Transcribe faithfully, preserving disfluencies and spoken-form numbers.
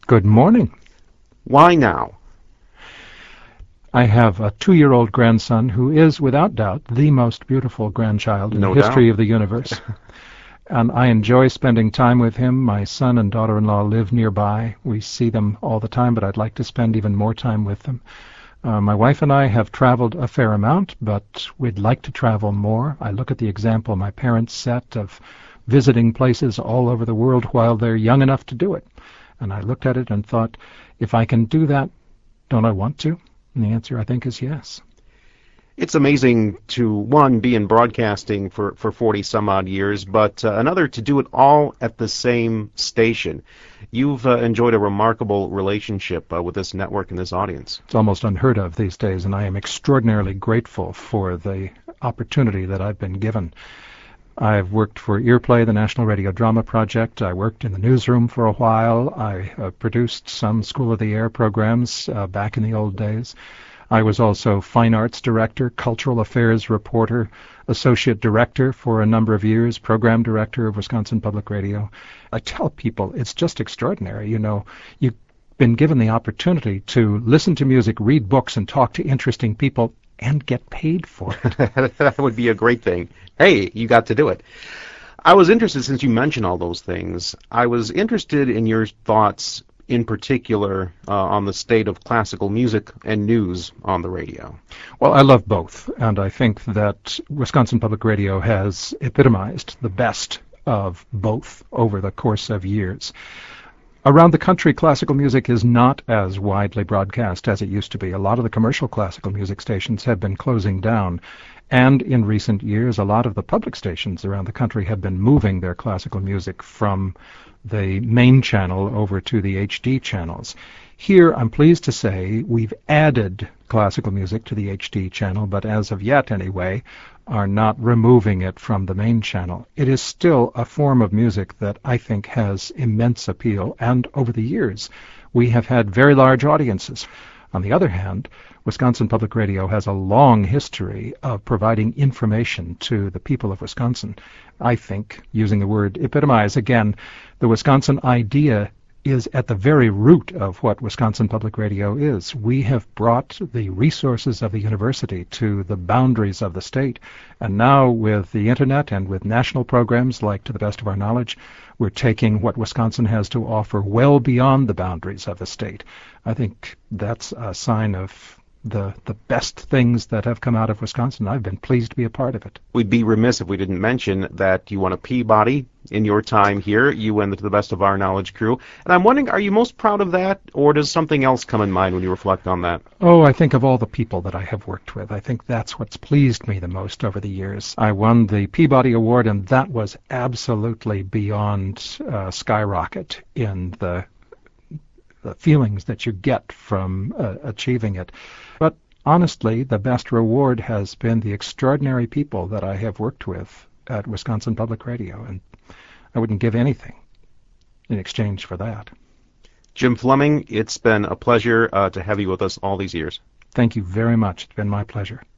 Good morning. Why now? I have a two-year-old grandson who is, without doubt, the most beautiful grandchild in No the history doubt. of the universe. And I enjoy spending time with him. My son and daughter-in-law live nearby. We see them all the time, but I'd like to spend even more time with them. Uh, my wife and I have traveled a fair amount, but we'd like to travel more. I look at the example my parents set of visiting places all over the world while they're young enough to do it. And I looked at it and thought, if I can do that, don't I want to? And the answer, I think, is yes. It's amazing to, one, be in broadcasting for, for forty some odd years, but uh, another to do it all at the same station. You've uh, enjoyed a remarkable relationship uh, with this network and this audience. It's almost unheard of these days, and I am extraordinarily grateful for the opportunity that I've been given. I've worked for Earplay, the National Radio Drama Project. I worked in the newsroom for a while. I uh, produced some School of the Air programs uh, back in the old days. I was also Fine Arts Director, Cultural Affairs Reporter, Associate Director for a number of years, Program Director of Wisconsin Public Radio. I tell people it's just extraordinary. You know, you've been given the opportunity to listen to music, read books, and talk to interesting people and get paid for it. That would be a great thing. Hey, you got to do it. I was interested, since you mentioned all those things, I was interested in your thoughts in particular uh, on the state of classical music and news on the radio. Well, I love both, and I think that Wisconsin Public Radio has epitomized the best of both over the course of years. Around the country, classical music is not as widely broadcast as it used to be. A lot of the commercial classical music stations have been closing down, and in recent years, a lot of the public stations around the country have been moving their classical music from the main channel over to the H D channels. Here, I'm pleased to say, we've added classical music to the H D channel, but as of yet, anyway, are not removing it from the main channel. It is still a form of music that I think has immense appeal, and over the years, we have had very large audiences. On the other hand, Wisconsin Public Radio has a long history of providing information to the people of Wisconsin. I think, using the word epitomize again, the Wisconsin idea is at the very root of what Wisconsin Public Radio is. We have brought the resources of the university to the boundaries of the state, and now with the internet and with national programs like To the Best of Our Knowledge, we're taking what Wisconsin has to offer well beyond the boundaries of the state. I think that's a sign of the the best things that have come out of Wisconsin. I've been pleased to be a part of it. We'd be remiss if we didn't mention that you won a Peabody in your time here. You went To the Best of Our Knowledge crew. And I'm wondering, are you most proud of that, or does something else come in mind when you reflect on that? Oh, I think of all the people that I have worked with. I think that's what's pleased me the most over the years. I won the Peabody Award, and that was absolutely beyond uh, skyrocket in the the feelings that you get from uh, achieving it. But honestly, the best reward has been the extraordinary people that I have worked with at Wisconsin Public Radio, and I wouldn't give anything in exchange for that. Jim Fleming, it's been a pleasure uh, to have you with us all these years. Thank you very much. It's been my pleasure.